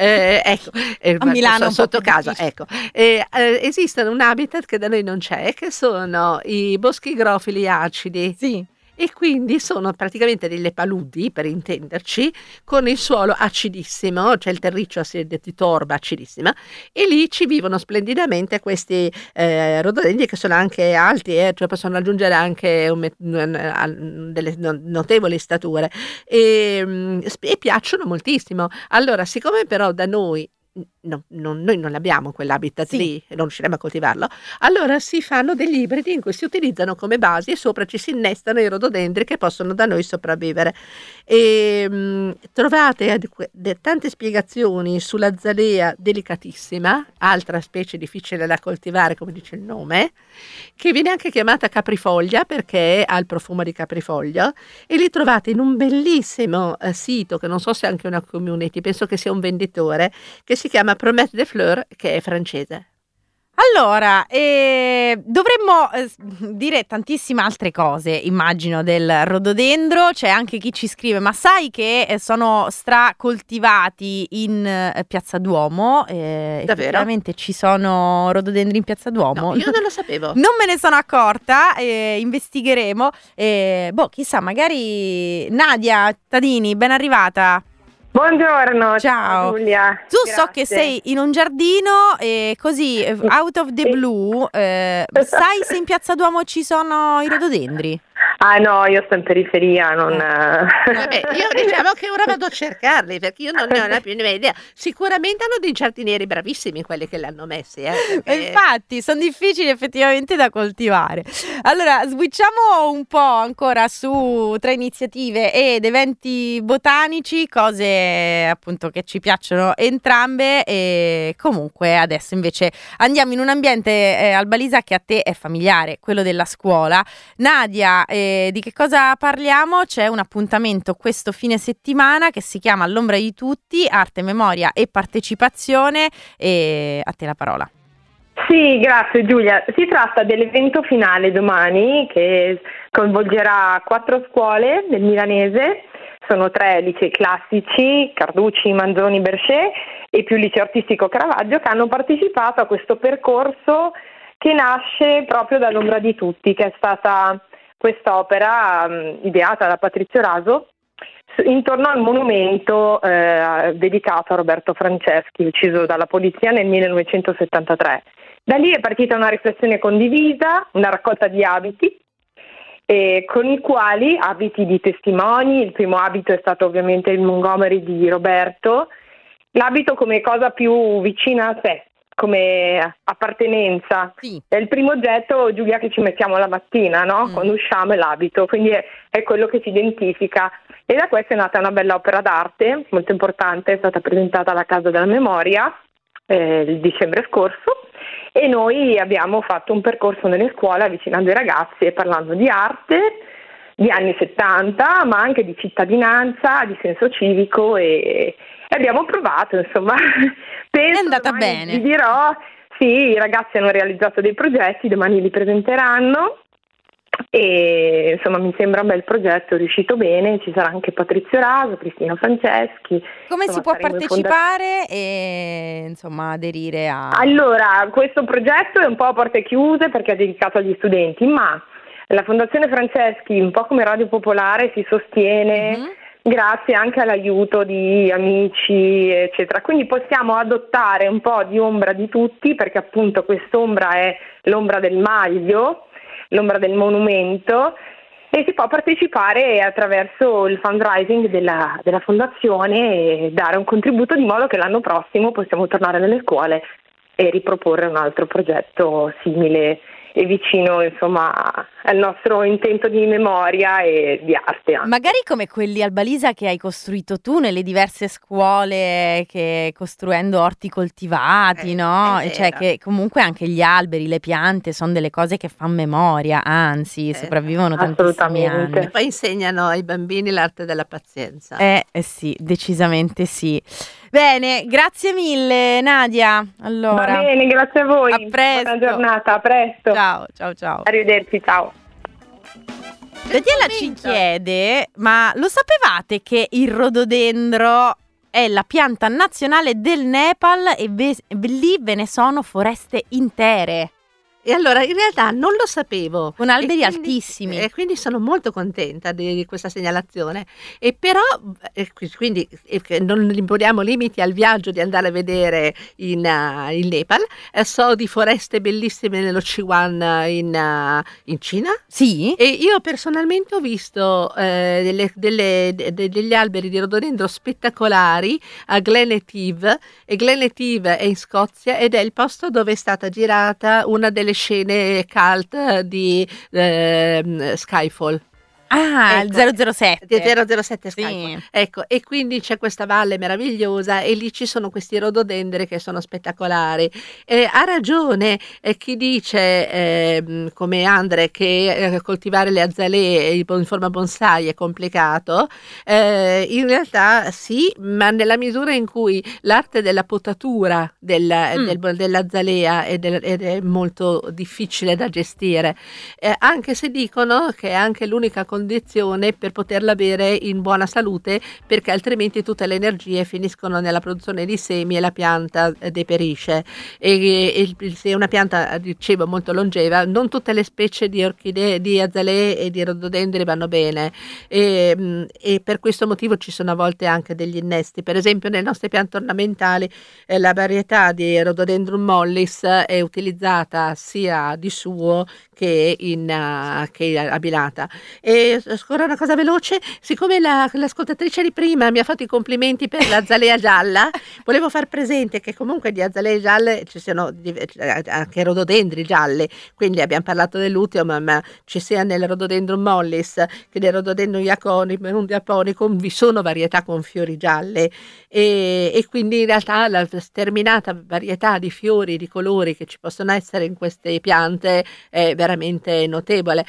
a Milano sotto casa, esistono un habitat che da noi non c'è, che sono i boschi igrofili acidi. Sì. E quindi sono praticamente delle paludi, per intenderci, con il suolo acidissimo, cioè il terriccio di torba acidissima, e lì ci vivono splendidamente questi rododendri, che sono anche alti, cioè possono raggiungere anche delle notevoli stature, e piacciono moltissimo. Allora, siccome però da noi noi non abbiamo quell'habitat lì e non riusciremo a coltivarlo, allora si fanno degli ibridi in cui si utilizzano come basi e sopra ci si innestano i rododendri che possono da noi sopravvivere. E trovate tante spiegazioni sull'azalea delicatissima, altra specie difficile da coltivare, come dice il nome, che viene anche chiamata caprifoglia perché ha il profumo di caprifoglio, e li trovate in un bellissimo sito che non so se è anche una community, penso che sia un venditore, che si chiama Promet des Fleurs, che è francese. Allora, dovremmo dire tantissime altre cose, immagino, del rododendro. C'è anche chi ci scrive, ma sai che sono stracoltivati in Piazza Duomo? Davvero? Effettivamente ci sono rododendri in Piazza Duomo? No, io non lo sapevo. Non me ne sono accorta, investigheremo. Chissà, magari Nadia Tadini, ben arrivata. Buongiorno, ciao Giulia. Tu grazie. So che sei in un giardino e così, out of the blue, sai se in Piazza Duomo ci sono i rododendri? Ah no, io sto in periferia, non... Vabbè, io diciamo che ora vado a cercarli perché io non ne ho la più idea. Sicuramente hanno dei giardinieri bravissimi quelli che li hanno messi. Perché... Infatti, sono difficili effettivamente da coltivare. Allora, switchiamo un po' ancora su tra iniziative ed eventi botanici, cose appunto che ci piacciono entrambe, e comunque adesso invece andiamo in un ambiente Albalisa che a te è familiare, quello della scuola. Nadia, di che cosa parliamo? C'è un appuntamento questo fine settimana che si chiama All'ombra di tutti, arte, memoria e partecipazione, e a te la parola. Sì, grazie Giulia. Si tratta dell'evento finale domani che coinvolgerà 4 scuole del Milanese, sono 3 licei classici, Carducci, Manzoni, Berchet e più liceo artistico Caravaggio, che hanno partecipato a questo percorso che nasce proprio dall'ombra di tutti, che è stata quest'opera ideata da Patrizio Raso intorno al monumento dedicato a Roberto Franceschi, ucciso dalla polizia nel 1973. Da lì è partita una riflessione condivisa, una raccolta di abiti, con i quali abiti di testimoni. Il primo abito è stato ovviamente il Montgomery di Roberto, l'abito come cosa più vicina a sé, come appartenenza. Sì. È il primo oggetto, Giulia, che ci mettiamo la mattina, no? Quando usciamo, è l'abito, quindi è quello che ci identifica. E da questo è nata una bella opera d'arte molto importante, è stata presentata alla Casa della Memoria il dicembre scorso, e noi abbiamo fatto un percorso nelle scuole avvicinando i ragazzi e parlando di arte, di anni 70, ma anche di cittadinanza, di senso civico, e abbiamo provato, insomma. Penso, è andata bene. Vi dirò, sì, i ragazzi hanno realizzato dei progetti, domani li presenteranno, e insomma mi sembra un bel progetto, è riuscito bene. Ci sarà anche Patrizio Raso, Cristina Franceschi. Come insomma, si può partecipare e insomma aderire a... Allora, questo progetto è un po' a porte chiuse perché è dedicato agli studenti, ma la Fondazione Franceschi, un po' come Radio Popolare, si sostiene grazie anche all'aiuto di amici, eccetera. Quindi possiamo adottare un po' di ombra di tutti, perché appunto quest'ombra è l'ombra del maglio, l'ombra del monumento, e si può partecipare attraverso il fundraising della fondazione e dare un contributo, di modo che l'anno prossimo possiamo tornare nelle scuole e riproporre un altro progetto simile e vicino, insomma, al nostro intento di memoria e di arte anche. Magari come quelli Albalisa che hai costruito tu nelle diverse scuole, che costruendo orti coltivati, no? Cioè che comunque anche gli alberi, le piante sono delle cose che fanno memoria, anzi sopravvivono tantissimi anni. E poi insegnano ai bambini l'arte della pazienza. Sì, decisamente sì. Bene, grazie mille Nadia. Allora, va bene, grazie a voi. A presto. Buona giornata, a presto. Ciao. Arrivederci, ciao. Daniela ci chiede, ma lo sapevate che il rododendro è la pianta nazionale del Nepal e lì ve ne sono foreste intere? E allora in realtà non lo sapevo. Con alberi altissimi. E quindi sono molto contenta di questa segnalazione. E però, quindi non imponiamo limiti al viaggio di andare a vedere il Nepal. So di foreste bellissime nello Sichuan in Cina. Sì. E io personalmente ho visto degli alberi di rododendro spettacolari a Glen Etive, e Glen Etive è in Scozia ed è il posto dove è stata girata una delle scene cult di Skyfall. Ah, ecco, il 007. 007 Skyfall. Sì. Ecco, e quindi c'è questa valle meravigliosa e lì ci sono questi rododendri che sono spettacolari. Ha ragione chi dice, come Andre, che coltivare le azalee in forma bonsai è complicato. In realtà sì, ma nella misura in cui l'arte della potatura dell'azalea è molto difficile da gestire, anche se dicono che è anche l'unica condizione per poterla avere in buona salute, perché altrimenti tutte le energie finiscono nella produzione di semi e la pianta deperisce. E se è una pianta, dicevo, molto longeva, non tutte le specie di orchidee, di azalee e di rododendri vanno bene, e per questo motivo ci sono a volte anche degli innesti. Per esempio nelle nostre piante ornamentali la varietà di Rhododendron mollis è utilizzata sia di suo che abilata. E scorre una cosa veloce, siccome l'ascoltatrice di prima mi ha fatto i complimenti per l'azalea gialla, volevo far presente che comunque di azalee gialle ci sono anche rododendri gialli, quindi abbiamo parlato dell'uteo, ma ci sia nel Rhododendron mollis che nel Rhododendron japonicum vi sono varietà con fiori gialli, e quindi in realtà la sterminata varietà di fiori, di colori che ci possono essere in queste piante è veramente notevole,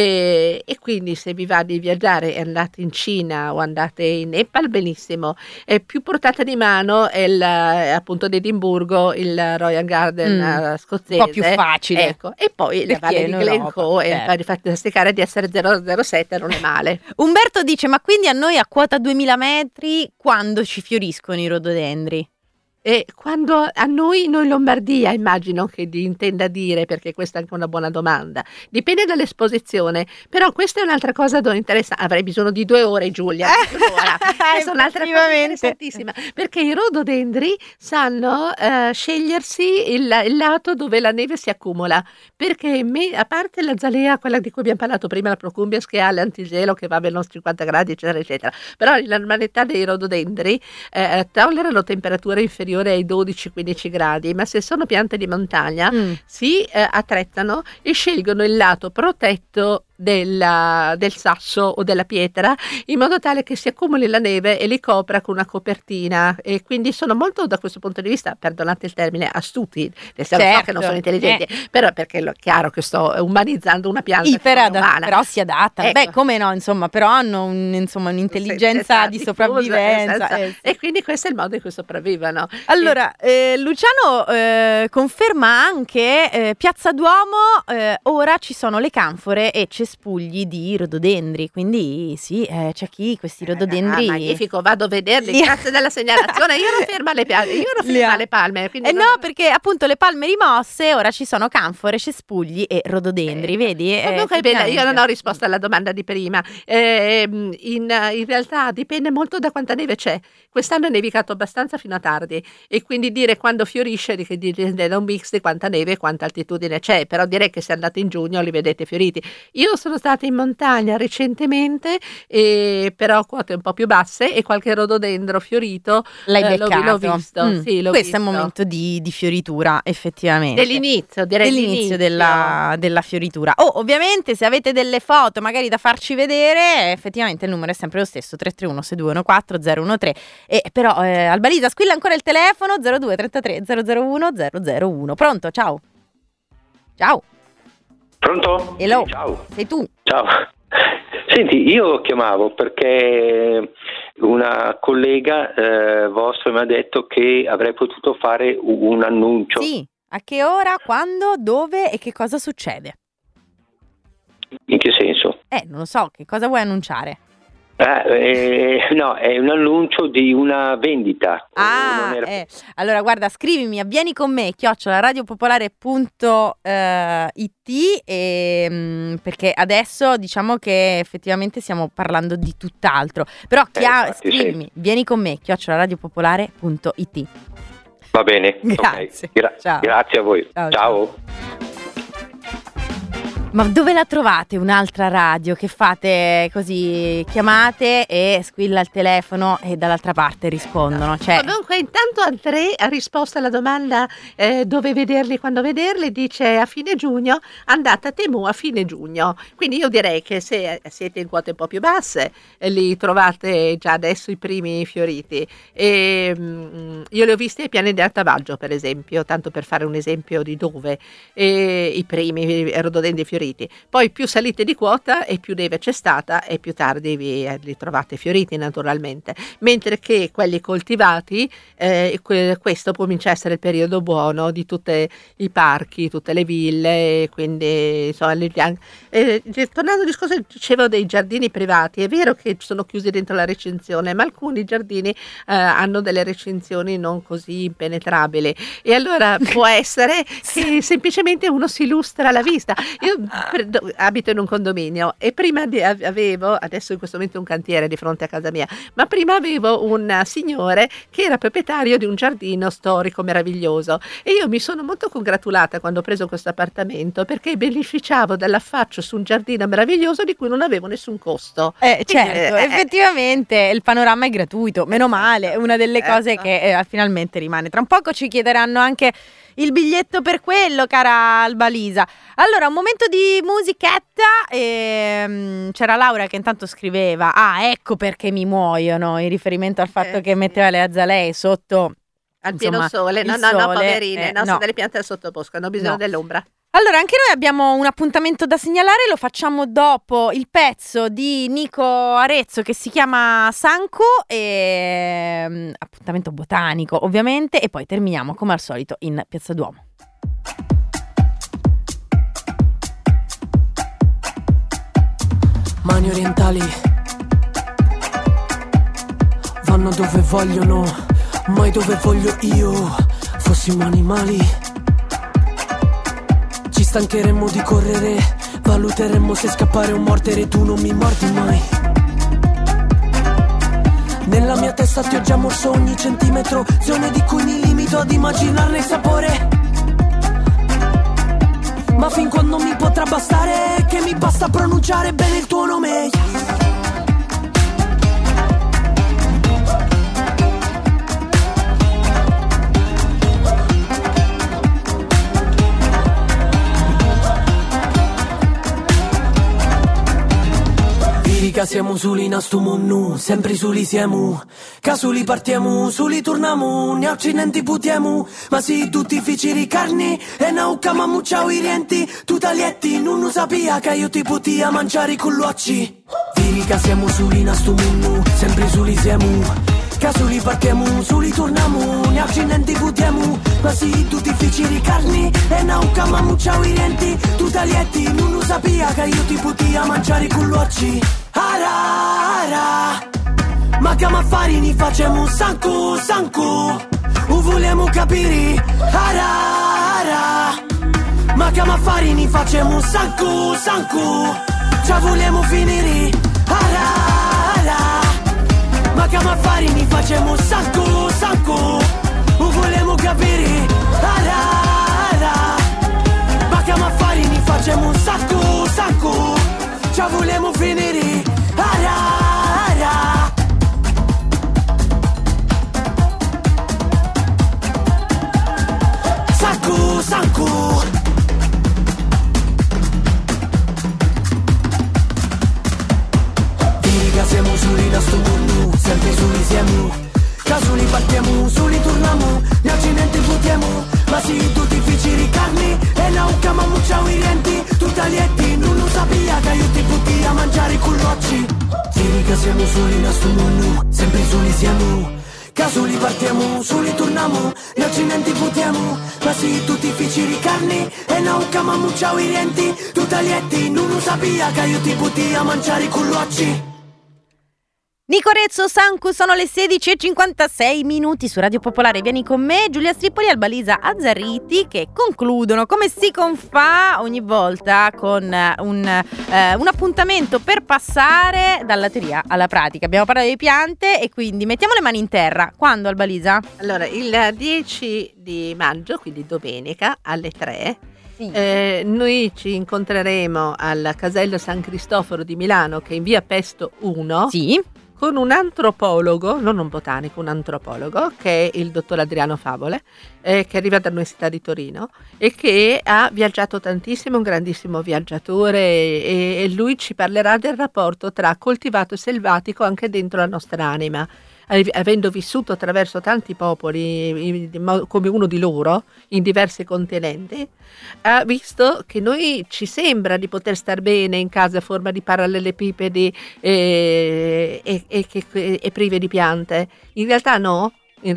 e quindi se vi va di viaggiare e andate in Cina o andate in Nepal, benissimo. È più portata di mano appunto ad Edimburgo il Royal Garden scozzese, un po' più facile, ecco. E poi la Valle di Glencoe, e fantasticare di essere 007 non è male. Umberto dice: ma quindi a noi a quota 2000 metri quando ci fioriscono i rododendri? E quando a noi in Lombardia, immagino che intenda dire, perché questa è anche una buona domanda, dipende dall'esposizione, però questa è un'altra cosa interessante. Avrei bisogno di 2 ore, Giulia, questa è un'altra cosa interessantissima, perché i rododendri sanno scegliersi il lato dove la neve si accumula, perché a parte l'azalea, quella di cui abbiamo parlato prima, la Procumbias, che ha l'antigelo che va verso 50 gradi eccetera eccetera, però la normalità dei rododendri tollerano temperature inferiori ai 12-15 gradi, ma se sono piante di montagna si attrezzano e scelgono il lato protetto del sasso o della pietra, in modo tale che si accumuli la neve e li copra con una copertina, e quindi sono molto, da questo punto di vista, perdonate il termine, astuti, nel senso che non sono intelligenti, però perché è chiaro che sto umanizzando una pianta però si adattano, ecco. Come no, insomma, però hanno un'intelligenza di sopravvivenza, e quindi questo è il modo in cui sopravvivono. Allora, Luciano conferma anche Piazza Duomo, ora ci sono le canfore e cespugli di rododendri, quindi sì, c'è chi questi rododendri magnifico, vado a vederli, grazie della segnalazione. Io ero ferma alle palme, quindi no, perché appunto le palme rimosse, ora ci sono canfore, cespugli e rododendri, vedi? Comunque bene, io non ho risposto alla domanda di prima. In realtà dipende molto da quanta neve c'è. Quest'anno è nevicato abbastanza fino a tardi, e quindi dire quando fiorisce dipende da un mix di quanta neve e quanta altitudine c'è, però direi che se andate in giugno li vedete fioriti. Io sono stata in montagna recentemente, però a quote un po' più basse, e qualche rododendro fiorito l'ho visto. Sì, questo è un momento di fioritura, effettivamente. Dell'inizio della fioritura. Ovviamente se avete delle foto magari da farci vedere, effettivamente il numero è sempre lo stesso, 331 6214 013, e però Albalita squilla ancora il telefono, 02 33 001 001. Pronto? Ciao. Pronto? Hello. Ciao. Sei tu? Ciao. Senti, io chiamavo perché una collega vostra mi ha detto che avrei potuto fare un annuncio. Sì, a che ora, quando, dove e che cosa succede? In che senso? Non lo so, che cosa vuoi annunciare? No, è un annuncio di una vendita. Allora guarda, scrivimi a vieni con me @radiopopolare.it perché adesso diciamo che effettivamente stiamo parlando di tutt'altro, però scrivimi vieni con me @radiopopolare.it. Va bene. Grazie. Okay. Grazie a voi. Ciao. Ma dove la trovate un'altra radio che fate così, chiamate e squilla il telefono e dall'altra parte rispondono? Comunque intanto Andrea ha risposto alla domanda dove vederli, quando vederli, dice a fine giugno, andate a Temu a fine giugno. Quindi io direi che se siete in quote un po' più basse li trovate già adesso i primi fioriti. E, io li ho visti ai Piani di Altavaggio, per esempio, tanto per fare un esempio di dove, i primi rhododendri fioriti. Poi più salite di quota e più neve c'è stata e più tardi li trovate fioriti naturalmente, mentre che quelli coltivati questo comincia a essere il periodo buono di tutti i parchi, tutte le ville, quindi insomma tornando al discorso, dicevo dei giardini privati, è vero che sono chiusi dentro la recinzione, ma alcuni giardini hanno delle recinzioni non così impenetrabili e allora può essere che semplicemente uno si illustra alla vista. Io abito in un condominio e prima avevo, adesso in questo momento un cantiere di fronte a casa mia, ma prima avevo un signore che era proprietario di un giardino storico meraviglioso e io mi sono molto congratulata quando ho preso questo appartamento perché beneficiavo dell'affaccio su un giardino meraviglioso di cui non avevo nessun costo. Certo, effettivamente il panorama è gratuito, meno male, è una delle cose che finalmente rimane. Tra un poco ci chiederanno anche il biglietto per quello, cara Albalisa. Allora, un momento di musichetta e c'era Laura che intanto scriveva ecco perché mi muoiono, in riferimento al fatto che metteva le azalee sotto al pieno sole. No, poverine, no, sono delle piante al sottobosco, hanno bisogno dell'ombra. Allora, anche noi abbiamo un appuntamento da segnalare, lo facciamo dopo il pezzo di Nico Arezzo che si chiama Sanku, e appuntamento botanico ovviamente, e poi terminiamo come al solito in Piazza Duomo. Mani orientali vanno dove vogliono, mai dove voglio io. Fossimo animali ci stancheremmo di correre, valuteremmo se scappare o mordere, tu non mi mordi mai. Nella mia testa ti ho già morso ogni centimetro, zone di cui mi limito ad immaginarne il sapore. Ma fin quando mi potrà bastare, che mi basta pronunciare bene il tuo nome. Siamo soli in sto mondo, sempre soli siamo. Casuli partiamo, soli torniamo, ne accidenti putiamo. Ma sì, tutti ficiri carni e non chiamiamo ciao i rienti. Tu taglietti, non sapia che io ti potia mangiare con l'occi. Virica siamo soli in sto mondo, sempre soli siamo. Casuli partiamo, soli torniamo, ne accidenti putiamo. Ma sì, tutti ficiri carni e non chiamiamo ciao i rienti. Tu taglietti, non sapia che io ti potia mangiare con l'occi. Ara, ma che affari ne facciamo sanco, o vogliamo capire? Ara, ma che affari ne facciamo sanco, già vogliamo finire? Ara, ma che affari ne facciamo sanco, o vogliamo capire? Ara, ma che affari ne facciamo sanco, già vogliamo finire? Ara, sanco. Dica siamo soli in sto mondo, sempre soli siamo. Casoli partiamo, soli torniamo, ne accidenti votiamo. Ma sì, tutti ficiri carni e non chiamiamo ciao i rienti. Tu taglietti, non lo sapia che io ti potia mangiare con l'occi. Dica siamo soli in sto mondo, sempre soli siamo. Casoli partiamo, soli torniamo, ne accidenti votiamo. Ma sì, tutti ficiri carni e non chiamiamo ciao i rienti. Tu taglietti, non lo sapia che io ti potia mangiare con l'occi. Nico Rezzo, Sancu, sono le 16:56 su Radio Popolare. Vieni con me, Giulia Stripoli e Albalisa Azzariti, che concludono come si confà ogni volta con un appuntamento per passare dalla teoria alla pratica. Abbiamo parlato di piante e quindi mettiamo le mani in terra. Quando, Albalisa? Allora, il 10 di maggio, quindi domenica, alle 3, noi ci incontreremo al Casello San Cristoforo di Milano, che è in via Pesto 1. Sì. Con un antropologo, non un botanico, un antropologo, che è il dottor Adriano Favole, che arriva dall'Università di Torino e che ha viaggiato tantissimo, un grandissimo viaggiatore, e lui ci parlerà del rapporto tra coltivato e selvatico anche dentro la nostra anima. Avendo vissuto attraverso tanti popoli come uno di loro in diversi continenti, ha visto che noi ci sembra di poter star bene in case a forma di parallelepipedi e prive di piante. In realtà no,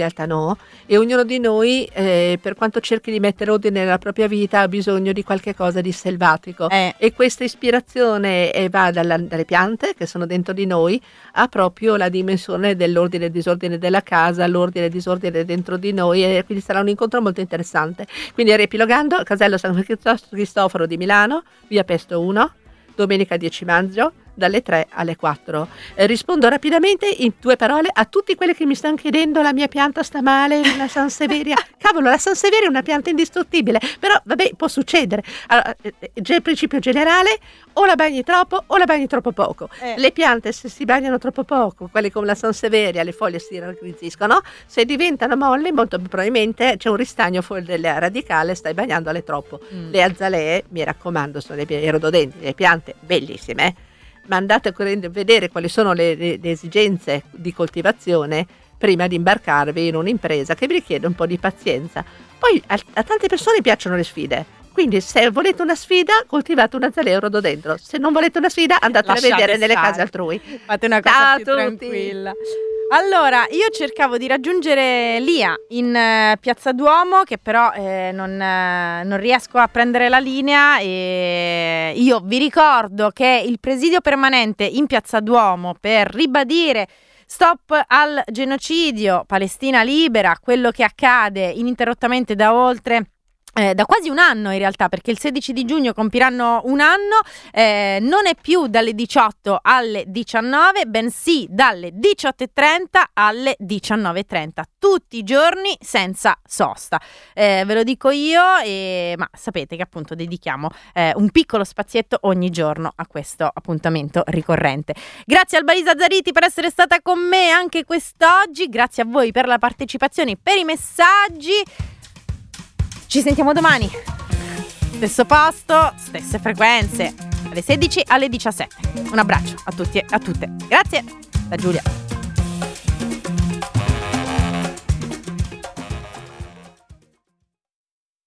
e ognuno di noi, per quanto cerchi di mettere ordine nella propria vita, ha bisogno di qualche cosa di selvatico, e questa ispirazione va dalle piante che sono dentro di noi a proprio la dimensione dell'ordine e disordine della casa, l'ordine e disordine dentro di noi, e quindi sarà un incontro molto interessante. Quindi, riepilogando, Casello San Cristoforo di Milano, via Pesto 1, domenica 10 maggio, dalle 3 alle 4. Rispondo rapidamente in 2 parole a tutti quelli che mi stanno chiedendo: la mia pianta sta male, la Sansevieria. Cavolo, la Sansevieria è una pianta indistruttibile, però vabbè, può succedere. Allora, il principio generale: o la bagni troppo o la bagni troppo poco. Le piante, se si bagnano troppo poco, quelle come la Sansevieria, le foglie si raggrinziscono, se diventano molli molto probabilmente c'è un ristagno fuori della radicale, stai bagnandole troppo. Le azalee, mi raccomando, sono le rododendri, le piante bellissime, ma andate a vedere quali sono le esigenze di coltivazione prima di imbarcarvi in un'impresa che vi richiede un po' di pazienza. Poi a tante persone piacciono le sfide, quindi se volete una sfida, coltivate un azalea o rododendro. Se non volete una sfida, andate a vedere nelle case altrui. Fate una cosa più tranquilla. Allora, io cercavo di raggiungere Lia in Piazza Duomo, che però non riesco a prendere la linea, e io vi ricordo che il presidio permanente in Piazza Duomo per ribadire stop al genocidio, Palestina libera, quello che accade ininterrottamente da quasi un anno in realtà, perché il 16 di giugno compiranno un anno, non è più dalle 18 alle 19, bensì dalle 18:30 alle 19:30, tutti i giorni senza sosta. Ve lo dico io, ma sapete che appunto dedichiamo un piccolo spazietto ogni giorno a questo appuntamento ricorrente. Grazie Albalisa Azzariti per essere stata con me anche quest'oggi, grazie a voi per la partecipazione, per i messaggi. Ci sentiamo domani, stesso posto, stesse frequenze, alle 16 alle 17. Un abbraccio a tutti e a tutte. Grazie, da Giulia.